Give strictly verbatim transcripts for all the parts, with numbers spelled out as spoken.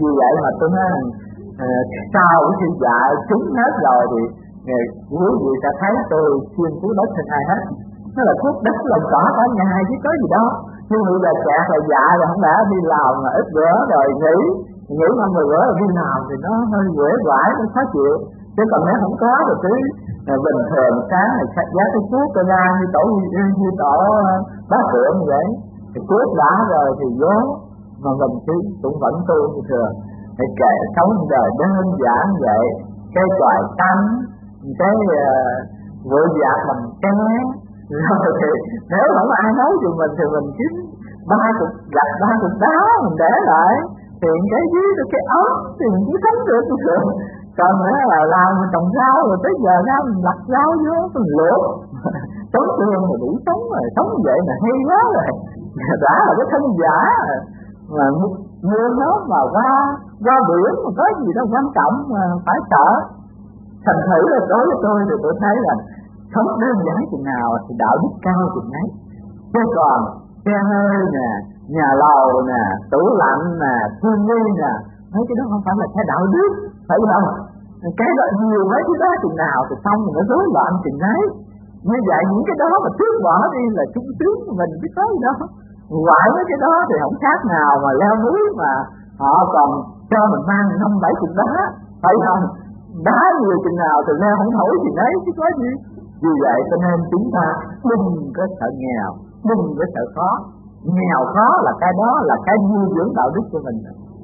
Vì vậy mà tôi nói à, sau khi dạy chúng hết rồi thì quý vị sẽ thấy tôi xuyên cứu đất trên ai hết. Nó là thuốc đất lòng cỏ cả ngày chứ có gì đâu. Nhưng người là chẹt là dạ rồi không lẽ đi làm mà ít bữa rồi nghỉ nghỉ năm mười bữa rồi đi làm thì nó hơi quể quải, nó khó chịu. Chứ còn nếu không có thì cứ bình thường sáng này sách giá cái thuốc cho ra như tổ như tổ bát tượng như vậy thì thuốc đã rồi thì vô mà mình chứ cũng vẫn tu như thường. Thì kệ sống đời đơn giản vậy, cái toại tánh, cái uh, vội vã bằng cái rồi thì nếu không ai nói cho mình thì mình kiếm ba cục gạch ba cục đá mình để lại thì cái dưới được cái ớt thì mình cứ sống được được. Còn nữa là làm mình trồng rau rồi tới giờ ra mình lặt rau vô mình luộc sống tương rồi đủ sống rồi sống vậy là hay quá rồi. Đã là cái thân giả mà mưa nó mà qua qua biển mà có gì đâu quan trọng mà phải sợ. Thành thử là đối với tôi thì tôi thấy là sống đơn giản chừng nào thì đạo đức cao chừng ấy. Chứ còn xe hơi nè, nhà lầu nè, tủ lạnh nè, thương nghi nè, mấy cái đó không phải là cái đạo đức, phải không? Cái đó nhiều mấy cái đó chừng nào thì xong rồi nó rối loạn chừng ấy. Như vậy những cái đó mà tước bỏ đi là trung tướng của mình biết tới đó. Ngoại mấy cái đó thì không khác nào mà leo núi mà họ còn cho mình mang năm bảy chục đá, phải không? Đá nhiều chừng nào thì leo không nổi chừng ấy chứ có gì. Vì vậy cho nên chúng ta đừng có sợ nghèo, đừng có sợ khó. Nghèo khó là cái đó là cái nuôi dưỡng đạo đức của mình.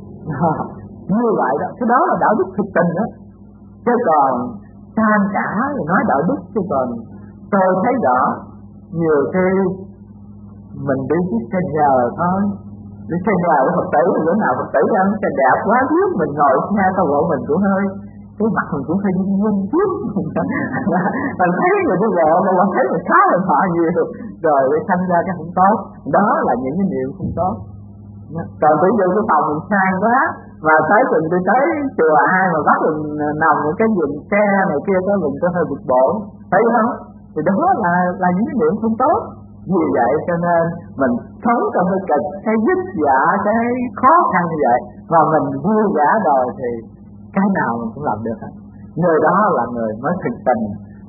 Như vậy đó, cái đó là đạo đức thực tình đó. Chứ còn sang cả rồi nói đạo đức, chứ còn tôi thấy rõ nhiều khi mình đi chiếc xe nhờ thôi, đi xe nhờ của Phật tử, bữa nào Phật tử ăn xe đẹp quá trước mình ngồi xe tao bộ mình cũng hơi cái mặt mình cũng hơi nhiên chút. Mình thấy người đi bộ mà mình thấy mình khá là họ nhiều rồi để thành ra cái không tốt. Đó là những cái điều không tốt. Còn ví dụ cái phòng mình sang quá mà tới từng đi tới chùa ai mà bắt mình nằm ở cái giường xe này kia có mình có hơi bực bội, thấy không? Thì đó là là những cái điều không tốt. Vì vậy cho nên mình sống trong cái kịch, cái vất vả, cái khó khăn như vậy và mình vui vẻ rồi thì cái nào mình cũng làm được. Người đó là người mới thực tình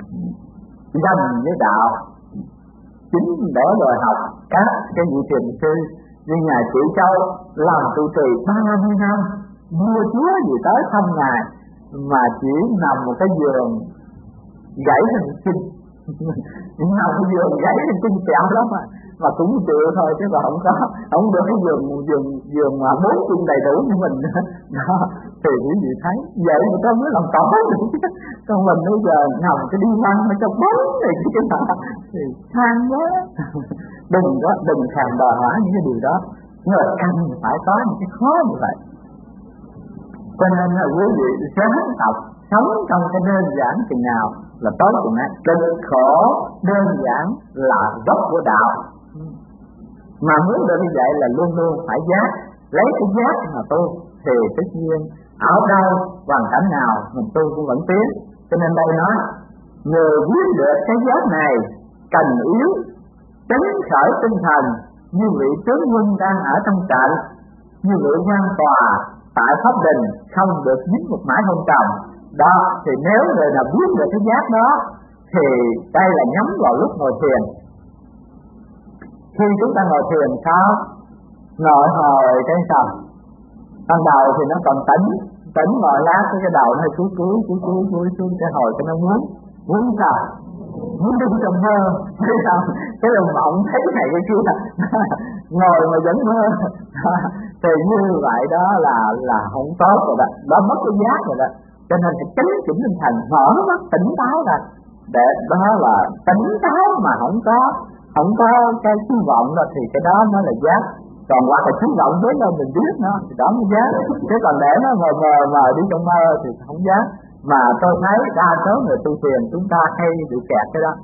gần với đạo. Chính để rồi học các cái vị thiền sư như nhà Chị Châu làm trụ trì ba mươi năm, vua chúa gì tới thăm ngài mà chỉ nằm một cái giường gãy hình kinh, nằm một giường gãy hình kinh kẹo lắm mà mà cũng chịu thôi chứ còn không có không được cái giường giường giường mà bốn chân đầy đủ như mình đó. Thì quý vị thấy vậy mà có mới làm cỏ được chứ. Còn mình bây giờ nằm cái đi măng ở trong bóng này cái nào thì than quá. Đừng có đừng thèm đòi hỏi những cái điều đó. Người cần phải có những cái khó như vậy. Cho nên là quý vị sáng học sống trong cái đơn giản chừng nào là tốt chừng ấy. Cực khổ đơn giản là gốc của đạo. Mà muốn được như vậy là luôn luôn phải giác, lấy cái giác mà tu thì tất nhiên ở đâu hoàn cảnh nào mình tu cũng vẫn tiến. Cho nên đây nói người biết được cái giác này cần yếu chấn khởi tinh thần như vị tướng quân đang ở trong trận, như vị quan tòa tại pháp đình không được dính một mãi hôn trầm. Đó thì nếu người nào biết được cái giác đó thì đây là nhắm vào lúc ngồi thiền. Khi chúng ta ngồi thiền sao? Ngồi hồi cái sao? Ban đầu thì nó còn tỉnh, tỉnh ngồi lát cái đầu nó hơi cúi cúi cúi cúi cúi xuống cái hồi cái nó muốn muốn sao? Muốn đứng trong mơ, thấy không? Cái đồng mộng thấy cái này cái kia ngồi mà vẫn mơ. Thì như vậy đó là là không tốt rồi đó, đó mất cái giác rồi đó. Cho nên phải chấn chỉnh tinh thần, mở mắt tỉnh táo ra. Để đó là tỉnh táo mà không có không có cái hy vọng đó thì cái đó nó là giác. Còn qua cái hy vọng với đâu mình biết nó thì đó mới giác. Chứ còn để nó mờ mờ mờ đi trong mơ thì không giác. Mà tôi thấy đa số người tu thiền chúng ta hay bị kẹt cái đó.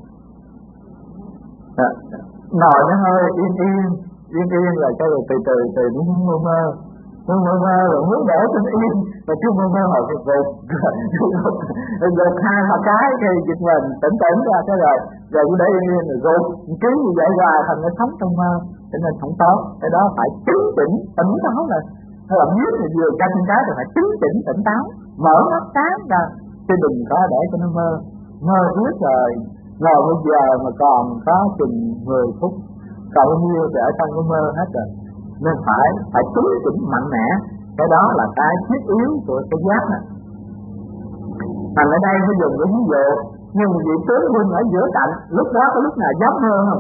À, ngồi nó hơi yên yên yên yên rồi cho rồi từ từ từ nó mơ mơ mơ mơ mơ rồi muốn để cho nó yên rồi chứ mơ mơ hồi cái vụt rồi gục hai ba cái thì giật mình tỉnh tỉnh ra cái rồi rồi cứ để yên yên rồi gục cứ như vậy hoài thành nó sống trong mơ. Cho nên không tốt, cái đó phải chấn chỉnh tỉnh táo là Nó là biết thì vừa canh cái thì phải chứng chỉnh tỉnh táo, mở mắt sáng ra, chứ đừng có để cho nó mơ. Mơ biết rồi, ngồi bây giờ mà còn có chừng mười phút, cậu nhiêu thì ở trong cái mơ hết rồi. Nên phải phải chứng chỉnh mạnh mẽ, cái đó là cái thiết yếu của cái giác này. Thành ở đây mới dùng cái ví dụ, nhưng vị tướng quân ở giữa cạnh, lúc đó có lúc nào dám mơ không?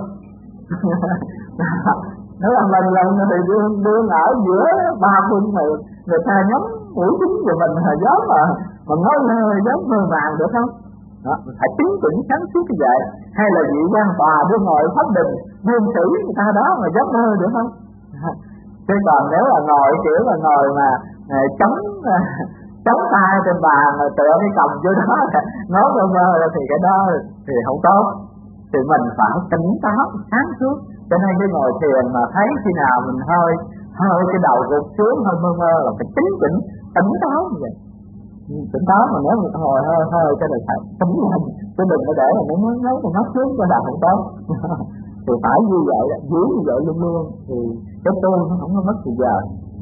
Nếu là mình lần thì đương, đương ở giữa ba quân này, người ta nhắm mũi chính của mình là gió mà mà nói mơ gió mơ vàng được không? Đó, phải chứng chỉnh sáng suốt như vậy. Hay là vị quan tòa đưa ngồi pháp định đương xử người ta đó mà gió mơ được không? Chứ còn nếu là ngồi kiểu là ngồi mà à, chống à, chống tay trên bàn mà tựa cái cầm vô đó nói mơ mơ thì cái đó thì không tốt. Thì mình phải tỉnh táo sáng suốt. Cho nên cái ngồi thiền mà thấy khi nào mình hơi hơi cái đầu gục xuống hơi mơ mơ là phải chính chỉnh tỉnh táo như vậy. Tỉnh táo mà nếu mình hồi hơi hơi cái này phải tỉnh lên, chứ đừng có để mà nó nhớ nhớ mà mất xuống cái đầu không tốt. Thì phải như vậy, giữ như vậy luôn luôn thì cái tu nó không có mất thời giờ.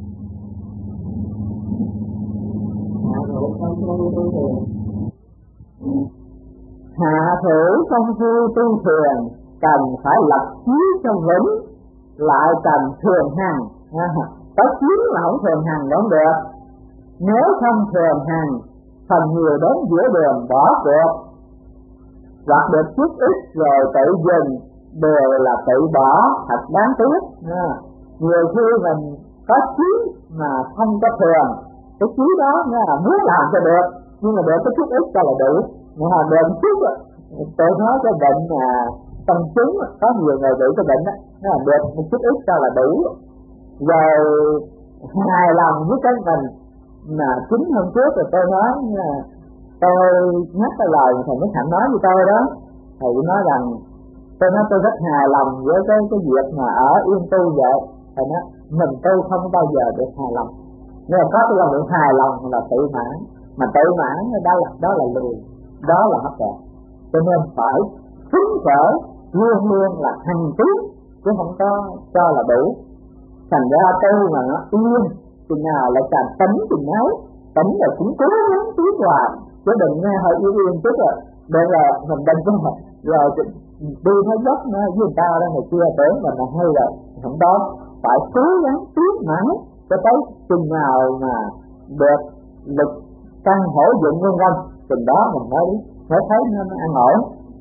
Hạ thử công phu tu thiền cần phải lập chí cho vững, lại cần thường hành. Có chí là không thường hành không được. Nếu không thường hành, phần nhiều đến giữa đường bỏ cuộc, hoặc được chút ít rồi tự dừng, đều là tự bỏ, thật đáng tiếc. Nhiều khi mình có chí mà không có thường, cái chí đó là muốn làm cho được, nhưng mà được cái chút ít cho là đủ. Mà được chút, tôi nói cái bệnh mà tâm chứng, có nhiều người bị cái bệnh đó, nó là được một chút ít cho là đủ. Rồi hài lòng với cái mình. Mà chính hôm trước rồi tôi nói, tôi nhắc cái lời thầy Nhất Hạnh nói với tôi đó, thầy nói rằng tôi nói tôi rất hài lòng với cái cái việc mà ở yên tu vậy. Thầy nói mình tu không bao giờ được hài lòng, nhưng mà có cái lòng được hài lòng là tự mãn, mà tự mãn đó là đó là lười, đó là mất đẹp. Cho nên phải phấn khởi luôn luôn là hành tiến, chứ không có cho là đủ. Thành ra tu mà nó yên chừng nào lại càng tỉnh chừng ấy, tỉnh là cũng cố gắng tiến hoài, chứ đừng nghe hơi yên yên chút rồi để là mình đừng có rồi đi thấy dốc nó với người ta đó người kia tưởng mình là hay rồi không đó. Phải cố gắng tiến mãi cho tới chừng nào mà được lực căn hỗ dụng vân vân, chừng đó mình mới mới thấy nó, nó an ổn.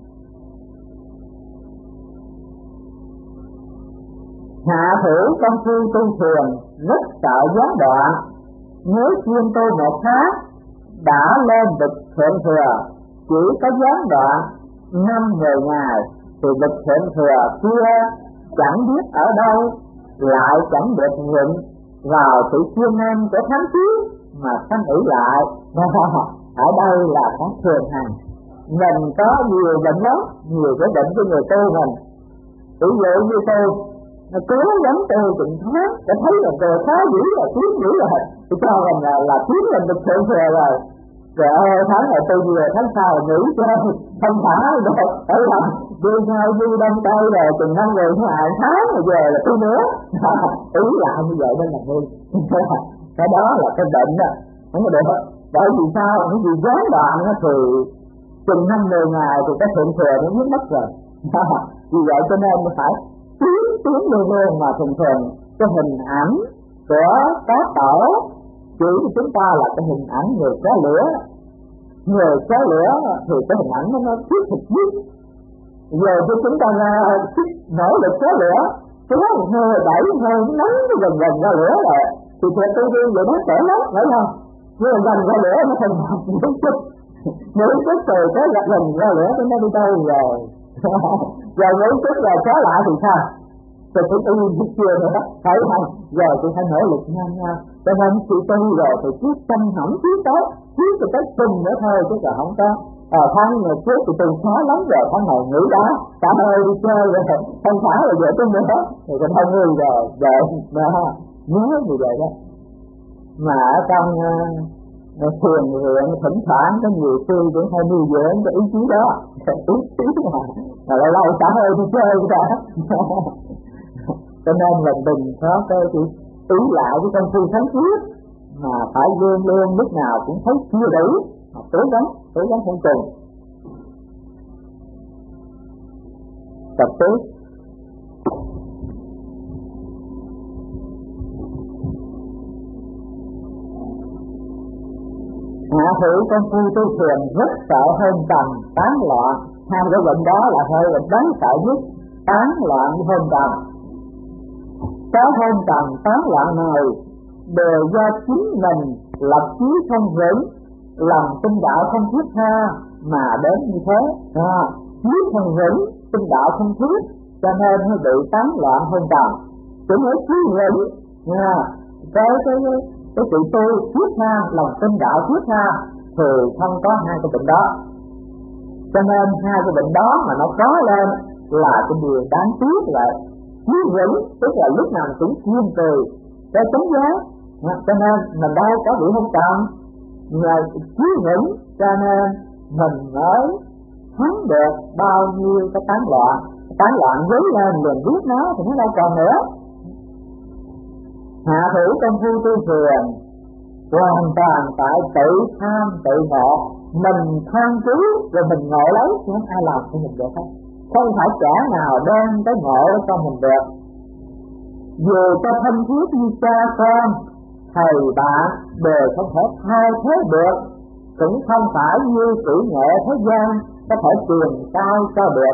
Hạ thử công phu tu thiền rất sợ gián đoạn. Nếu chuyên tu một tháng đã lên bậc thượng thừa, chỉ có gián đoạn năm mười ngày thì bậc thượng thừa kia chẳng biết ở đâu, lại chẳng được nhận vào sự chuyên năng của thánh trí mà sanh ủy lại. Ở đây là có thường hành. Mình có nhiều bệnh lắm, nhiều cái bệnh của người tu mình. Ví dụ như tôi nó cố gắng tôi chừng tháng để thấy là tôi khá dữ là tiến dữ rồi, tôi cho mình là, là tiến lên được thượng thừa rồi. Rồi ơi tháng này tôi vừa tháng sau nghỉ cho không thả rồi, ở làm đưa nhau đi đông tay rồi chừng năm người ngày tháng rồi về là tôi nữa. Ý là như vậy nên là vui. Cái đó là cái bệnh đó, không có được. Bởi vì sao? Bởi vì gián đoạn nó thì chừng năm mười ngày thì cái thượng thừa nó mất mất rồi. Vì vậy cho nên phải tiến tiến luôn luôn mà thường thường cái hình ảnh của các tổ chỉ của chúng ta là cái hình ảnh người xé lửa. Người xé lửa thì cái hình ảnh nó nó thiết thực nhất. Giờ khi chúng ta ra nỗ lực xé lửa, kéo hơi đẩy hơi nắng gần gần ra lửa rồi thì thiệt tư duy vậy nó sẽ lắm, phải không? Nhưng gần ra lửa nó thành những chút những chút từ cái gặp gần ra lửa nó đi đâu rồi. Rồi những chút rồi xé lại thì sao? Rồi tôi tư duy chưa nữa, phải không? Rồi tôi phải nỗ lực nhanh nha. Cho nên chị tư rồi thì cứ chăm hỏng tiến tới, tiến từ cái từng nữa thôi chứ là không có. Ờ tháng ngày trước thì tôi khá lắm rồi, tháng này nghỉ đó, cả ơi đi chơi rồi, không phải rồi về tôi nữa, thì còn không người rồi, về mà nhớ như vậy đó. Mà ở trong uh, thiền nguyện thỉnh thoảng có nhiều sư cũng hay nuôi dưỡng cái ý chí đó, ý chí mà, mà lại lâu cả ơi đi chơi cả. Cho nên mình đừng có cái ý lại với công phu thánh quyết, mà phải luôn luôn lúc nào cũng thấy chưa đủ, mà cố gắng cố gắng không chừng. Tập tiếp. Hạ thử công phu tu thiền rất sợ hơn trần tán loạn. Hai cái bệnh đó là hơi bệnh đáng sợ nhất, tán loạn hơn trần. Cái hơn trần tán loạn này đều do chính mình lập chí không vững, lòng tinh đạo không thiết tha mà đến như thế. À, chí không vững, tinh đạo không thiết, cho nên mới bị tán loạn hơn trần. Chỉ mới chí vững, à, cái cái cái sự tu thiết tha, lòng tinh đạo thiết tha thì không có hai cái bệnh đó. Cho nên hai cái bệnh đó mà nó có lên là cái điều đáng tiếc vậy. Chí vững tức là lúc nào cũng kiên trì để chống giá, cho nên mình đâu có bị không trần. Nhờ chí vững cho nên mình mới thắng được bao nhiêu cái tán loạn. Tán loạn dấy lên liền biết nó thì nó đâu còn nữa. Hạ thử công phu tu thiền hoàn toàn tại tự tham tự ngộ, mình tham cứu rồi mình ngộ lấy, chứ không ai làm cho mình được hết. Không phải kẻ nào đem cái ngộ cho mình được. Dù cho thân thiết như cha con, thầy bạn đều không thể thay thế được, cũng không phải như kỹ nghệ thế gian có thể truyền cao cho được.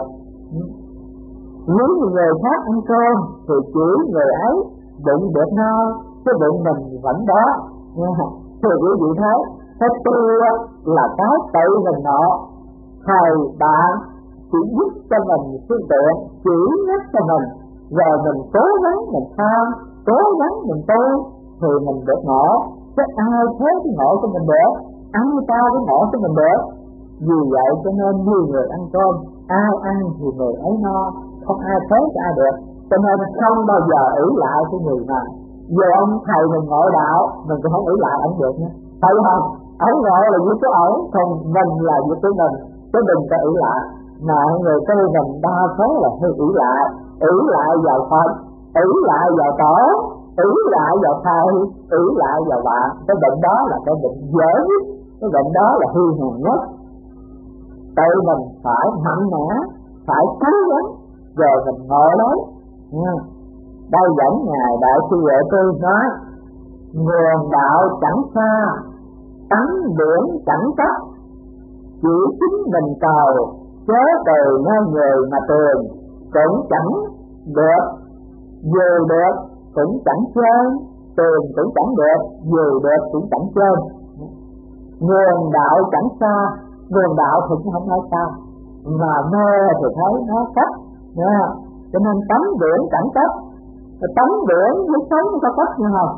Nếu người khác ăn cơm thì chỉ người ấy bụng được no, cái bụng mình vẫn đó. Thì quý vị thấy, cái tu là cái tự mình nọ, thầy bạn chỉ giúp cho mình phương tiện, chỉ nhắc cho mình, rồi mình cố gắng mình tham, cố gắng mình tu thì mình được ngộ. Chứ ai thế cái ngộ cho mình được, ăn ta cái ngộ cho mình được. Vì vậy cho nên nhiều người ăn cơm, ai ăn thì người ấy no, không ai thế cho ai được. Cho nên không bao giờ ỷ lại cái người nào. Giờ ông thầy mình ngộ đạo, mình cũng không ỷ lại ông được nữa, phải không? Ông ngộ là việc của ông, còn mình là việc của mình, chứ đừng có ỷ lại. Mà người tư mình đa số là hơi ỷ lại, ỷ lại vào Phật, ỷ lại vào Tổ, ỷ lại vào thầy, ỷ lại vào bạn. Cái bệnh đó là cái bệnh dễ nhất, cái bệnh đó là hư hồn nhất. Tự mình phải mạnh mẽ, phải cố gắng, rồi mình ngộ lấy. Đây dẫn Ngài Đại Sư Huệ Tư nói, nguồn đạo chẳng xa, tánh biển chẳng cách, chỉ chính mình cầu, chớ từ nơi người mà tường, cũng chẳng được, dù được cũng chẳng chơi, tường cũng chẳng được, dù được cũng chẳng chơi. Nguồn đạo chẳng xa, nguồn đạo thì cũng không nói xa, mà mê thì thấy nó cách, nha. Cho nên tánh biển chẳng cách, cái tánh biển với sống có cách như không?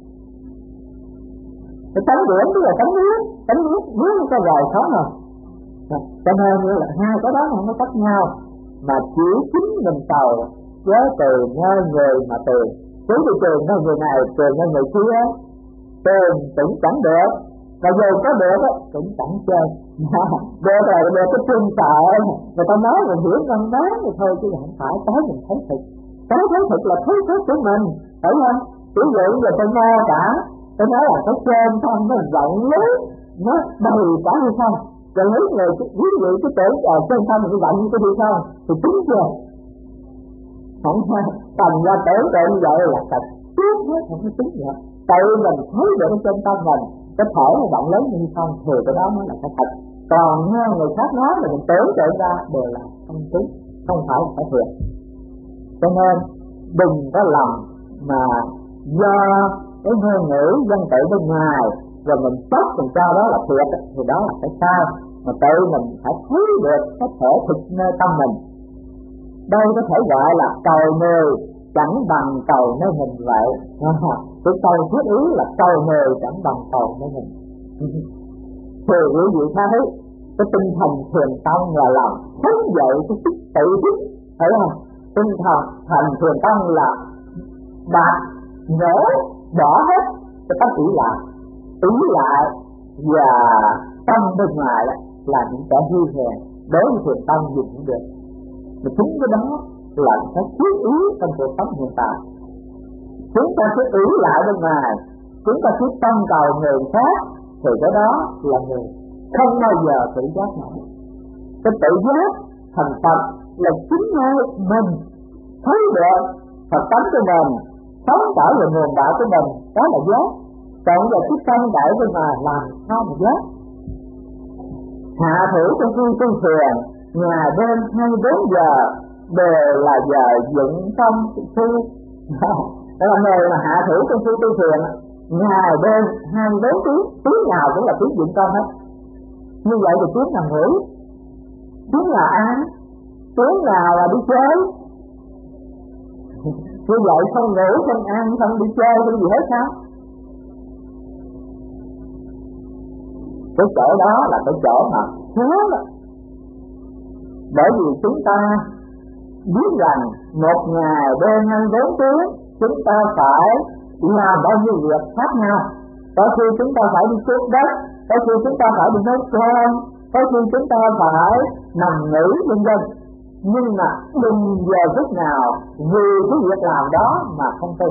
Cái tánh biển tức là tánh nước, tánh nước nước có rồi sống rồi. Cho nên là hai cái đó không có cách nhau, mà chỉ chính mình cầu, với từ nơi người mà từ, chứ từ trường nơi người này, trường nơi người kia, trường cũng chẳng được, và dù có được cũng chẳng chơi. Được là được cái chân sợ, người ta nói mình hiểu văn bán thì thôi, chứ không phải tới mình thấy thực. Cái thấy thực là thấy thức của mình, phải không? Ví dụ giờ tôi nghe cả, tôi nói là cái trên thân nó rộng lớn, nó đầy cả hay không? Rồi nếu người ví dụ cái tưởng ở trên thân nó rộng như cái đi không? Thì chính chưa? Không ha, tầm ra tưởng tượng như vậy là thật, trước hết không có chính vậy. Tự mình thấy được cái trên thân mình, cái thể nó rộng lớn như không, thì cái đó mới là cái thật. Còn nghe người khác nói là mình tưởng tượng ra đều là không chính, không phải là phải thiệt. Cho nên đừng có lòng mà do cái ngôn ngữ dân tự bên ngoài rồi mình tốt mình cho đó là thiệt, thì đó là cái sai. Mà tự mình phải thấy được cái thể thực nơi tâm mình. Đây có thể gọi là cầu người chẳng bằng cầu nơi mình vậy. Cái câu thiết yếu là cầu người chẳng bằng cầu nơi mình. Thì quý vị thấy cái tinh thần thiền tông là làm thức dậy cái sức tự thức, thấy không? Tinh thần thành thiền tông là đạt nhớ bỏ hết cái cách ý lại, ý lại và tâm bên ngoài là những kẻ hư hèn, đối với thiền tông dùng cũng được. Mà chính cái đó là cái thiết yếu trong cuộc sống hiện tại. chúng ta cứ ỷ lại bên ngoài, chúng ta cứ tâm cầu người khác, thì cái đó là người không bao giờ tự giác nổi. Cái tự giác thành Phật là chính nơi mình thấy được Phật tánh của mình, sống trở về nguồn đạo của mình, đó là giác. Còn giờ cái tâm đại bên ngoài làm sao mà giác? Hạ thủ trong khi tu thiền, ngày đêm hai mươi bốn giờ đều là giờ dựng tâm tu. Đó là người mà hạ thủ trong khi tu thiền, ngày đêm hai mươi bốn tiếng, tiếng nào cũng là tiếng dựng tâm hết. Như vậy thì tiếng nào ngủ, tiếng nào ăn, tiếng nào là đi chơi. Như vậy không ngủ, không ăn, không đi chơi, không gì hết sao? Cái chỗ đó là cái chỗ mà thiếu đó. Bởi vì chúng ta biết rằng một ngày đêm hai mươi bốn tiếng chúng ta phải làm bao nhiêu việc khác nhau. Có khi chúng ta phải đi cuốc đất, có khi chúng ta phải đi nấu cơm, có khi chúng ta phải nằm nghỉ vân vân. Nhưng mà đừng giờ phút nào vì cái việc làm đó mà không tu.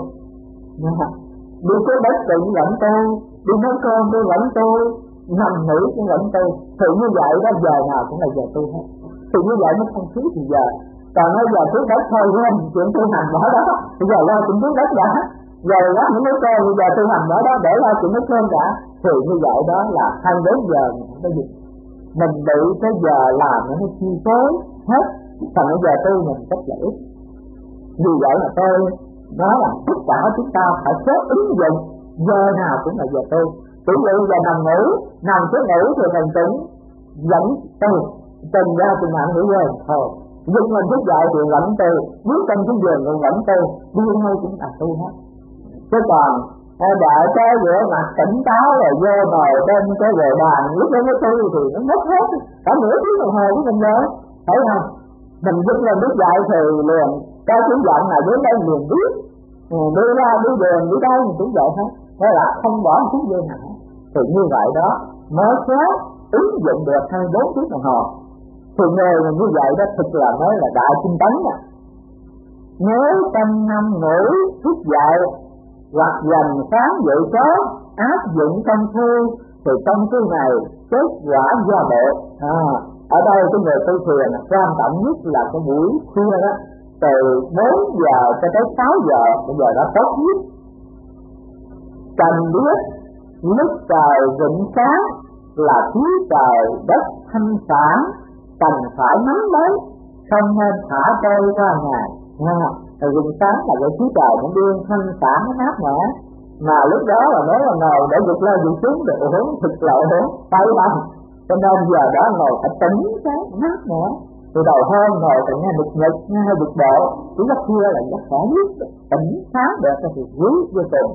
Đi cuốc đất cũng vẫn tu, đi nấu cơm tôi vẫn tu, nằm nghỉ cũng vẫn tu. Thì như vậy đó, giờ nào cũng là giờ tu hết. Thì như vậy nó không thiếu thì giờ. Còn nói giờ cuốc đất thôi quên chuyện tu hành bỏ đó. Bây giờ lo chuyện cuốc đất đã, giờ lát nữa nấu cơm, bây giờ tu hành bỏ đó để lo chuyện nấu cơm đã. Thì như vậy đó là hai mươi bốn giờ mình không có gì. Mình bị cái giờ làm nó chi phối hết. Còn bây giờ tu mình rất là ít. Vì vậy mà tôi nói là tất cả chúng ta phải có ứng dụng giờ nào cũng là giờ tu. Ví dụ giờ nằm ngủ, nằm cứ ngủ thì mình cũng vẫn tu, tình ra thì nặng ngủ quên thôi. Giúp mình thức dậy thì vẫn tu, bước trong cái giường cũng vẫn tu, đi ngay cũng là tu hết. Chứ còn đợi cái bữa mặt tỉnh táo rồi vô ngồi trên cái bề bàn lúc đó mới tu thì nó mất hết cả nửa tiếng đồng hồ của mình nữa, thấy không? Mình giúp lên bước dậy thì liền cái tiếng giọng là dưới đây liền biết, đi ra đi đường đi đâu mình cũng vậy hết. Thế là không bỏ một chút dây nào. Thì như vậy đó mới có ứng dụng được hai mươi bốn tiếng đồng hồ. Thì nghề như vậy đó thực là mới là đại tinh tấn nè. Nếu trăm năm ngủ thức dậy hoặc dành sáng dậy sớm áp dụng công phu thì công phu này kết quả do bộ. À, ở đây cái người tu thiền quan trọng nhất là cái buổi khuya đó, từ bốn giờ cho tới sáu giờ, bây giờ đó tốt nhất. Cần biết lúc trời rụng sáng là khí trời đất thanh phản, cần phải nắm lấy, không nên thả trôi qua ngày. Rồi rụng sáng là cái khí trời nó đương thanh phản nó mát mẻ, mà lúc đó là nếu là ngồi để vượt lên vượt xuống được hướng thực lợi hướng tay bằng. Cho nên giờ đó ngồi phải tỉnh cái mát mẻ. Từ đầu hôm ngồi từ nghe bực nghịch, nghe hơi bực bội, chúng nó kia là rất khỏe nhất, tỉnh sáng được thì quý vô cùng.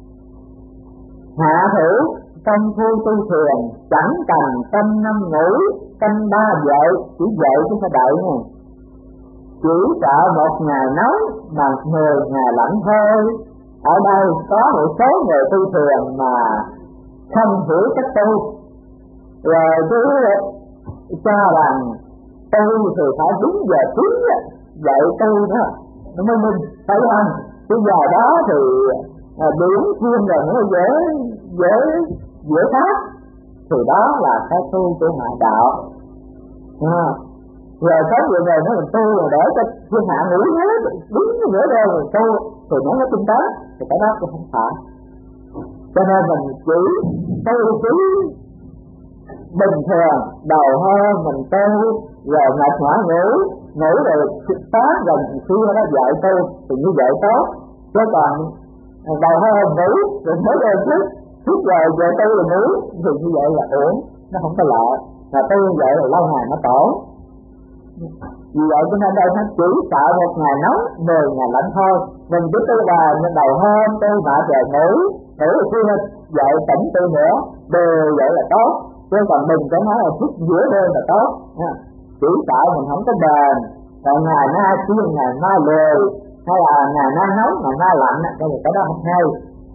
Hạ thử công phu tu thiền chẳng cần canh năm ngủ, canh ba dậy, chỉ dậy chứ phải đợi nha. Chỉ sợ một ngày nóng mà mười ngày lạnh thôi. Ở đây có một số người tu thiền mà không hiểu cách tu, rồi cứ cho rằng tu thì phải đúng giờ đúng dạy tu đó nó mới minh, thấy không? Cái giờ đó thì điểm thêm rồi nó dễ dễ dễ khác, thì đó là cái tu của ngoại đạo. À, rồi có nhiều người nói mình tu rồi để cho thiên hạ ngủ hết đúng nữa đâu rồi tu thì nó mới tinh tấn, thì cái đó cũng không phải. Cho nên mình chỉ tu chỉ bình thường, đầu hôm mình tu rồi mệt mỏi ngủ, ngủ rồi sáng gần khuya nó dậy tu thì như vậy tốt. Chứ còn đầu hôm ngủ rồi mới đêm thức, thức rồi về tu rồi ngủ thì như vậy là ổn, nó không có lợi. Mà tu như vậy là lâu ngày nó tổn. Vì vậy cho nên đây nó chỉ sợ một ngày nóng, mười ngày lạnh thôi. Mình cứ tu bài nhưng đầu hôm tu mà về ngủ, ngủ rồi khuya dậy tỉnh tu nữa, đều vậy là tốt. Chứ còn đừng có nói là thức giữa đêm là tốt nha. Chỉ sợ mình không có bền, rồi ngày nay kia ngày mai lười, hay là ngày nay nóng ngày mai lạnh, cái gì cái đó không hay.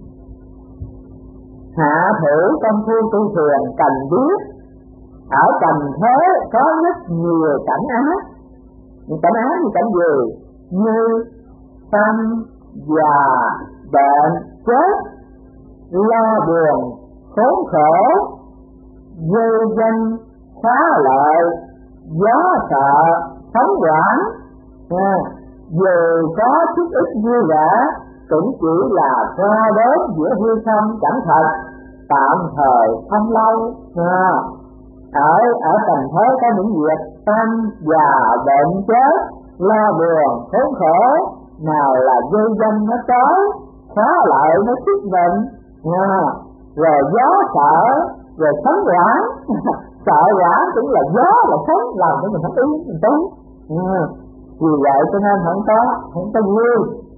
Hạ thử công phu tu thiền cần biết ở Cần Thế có rất nhiều cảnh ác. Cảnh ác như cảnh gì? Như sanh, già, bệnh chết, lo buồn khốn khổ, dư danh khá lợi, gió sợ sống quản. À, dù có chút ít vui vẻ cũng chỉ là qua đến giữa hư không chẳng thật, tạm thời không lâu. À, ở ở tầng thế có những việc tâm già bệnh chết, lo buồn khốn khổ, nào là dư danh nó tới, khá lợi nó thích mình. À, rồi gió sợ, rồi sống quản. Sợ quản cũng là gió là sống, làm cho mình không ý mình tốt. À, vì vậy cho nên không có không có vui.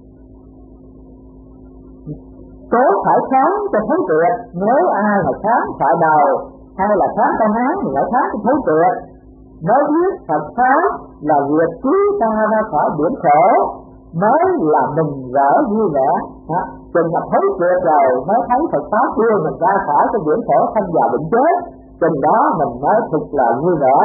Cố phải kháng cho thấu triệt, nếu ai mà kháng sợ đầu hay là kháng tâm án thì phải kháng cho thấu triệt. Nếu biết Phật pháp là việc cứu ta ra khỏi biển khổ, mới là mình rỡ vui vẻ. Chừng mà thấu triệt rồi mới thấy Phật pháp đưa mình ra khỏi cái biển khổ sanh già bệnh chết, chừng đó mình mới thực là vui vẻ.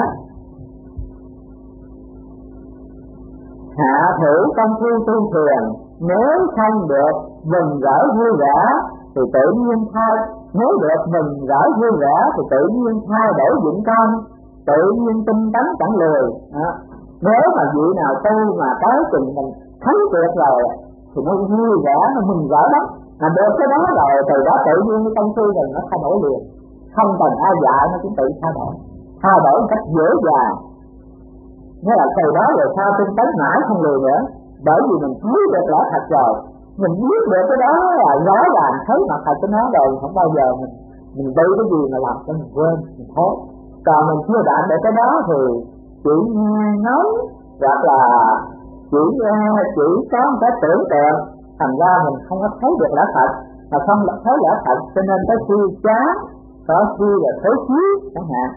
Hạ thử công phu tu thiền, nếu không được mình rỡ vui vẻ thì tự nhiên thay, nếu được mình rỡ vui vẻ thì tự nhiên thay đổi dụng công, tự nhiên tinh tấn chẳng lười. À, nếu mà vị nào tu mà tới chừng mình thấy tuyệt rồi thì nó vui vẻ, nó mừng rỡ lắm. Mà được cái đó rồi từ đó tự nhiên cái công phu mình nó thay đổi liền, không cần ai dạy nó cũng tự thay đổi, thay đổi một cách dễ dàng. Nghĩa là từ đó rồi sao tinh tấn mãi không lười nữa, bởi vì mình thấy được lẽ thật rồi, mình biết được cái đó là rõ ràng thấy mặt thật của nó rồi, không bao giờ mình mình tư cái gì mà làm cho mình quên, mình thốt. Còn mình chưa đạt được cái đó thì chỉ nghe nói hoặc là chỉ chỉ có một cái tưởng tượng, thành ra mình không có thấy được lẽ thật, mà không thấy lẽ thật cho nên cái khi chán, có khi là thối chí chẳng hạn.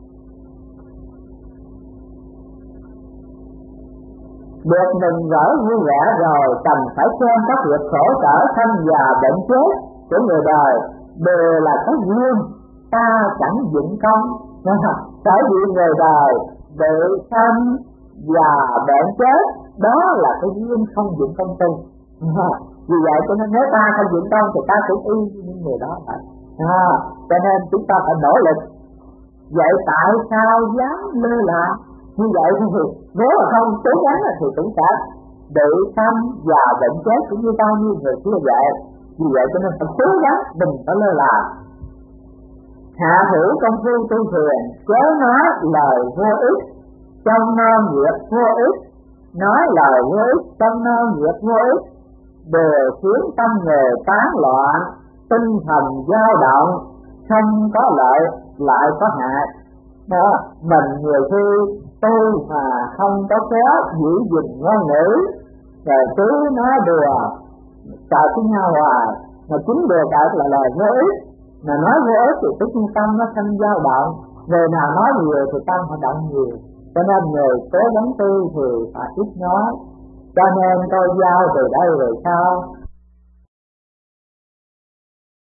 Được mình rỡ vui vẻ rồi cần phải xem các việc khổ sở sanh già bệnh chết của người đời đều là cái duyên, ta chẳng dụng công. Bởi vì người đời bị sanh già bệnh chết đó là cái duyên không dụng công tu. Vì vậy cho nên nếu ta không dụng công thì ta cũng y như người đó vậy. À, cho nên chúng ta phải nỗ lực. Vậy tại sao dám lơ là như vậy thì nếu mà không cố gắng thì cũng sẽ bị sanh già bệnh chết cũng như bao nhiêu người kia vậy. Vì vậy cho nên phải cố gắng, đừng có lơ là. Hạ thử công phu tu thiền, chớ nói lời vô ích, trong non việc vô ích, nói lời vô ích, trong non việc vô ích, đều khiến tâm người tán loạn, tinh thần dao động, không có lợi lại có hại. Đó, mình nhiều khi tu mà không có khéo giữ gìn ngôn ngữ, rồi cứ nói đùa cợt với nhau hoài, mà chính đùa cợt là lời vô ích, mà nói vô ích thì cái trung tâm nó sinh dao động, người nào nói nhiều thì tâm họ động nhiều, cho nên người cố gắng tu thì phải ít nói. Cho nên tôi giao từ đây rồi sao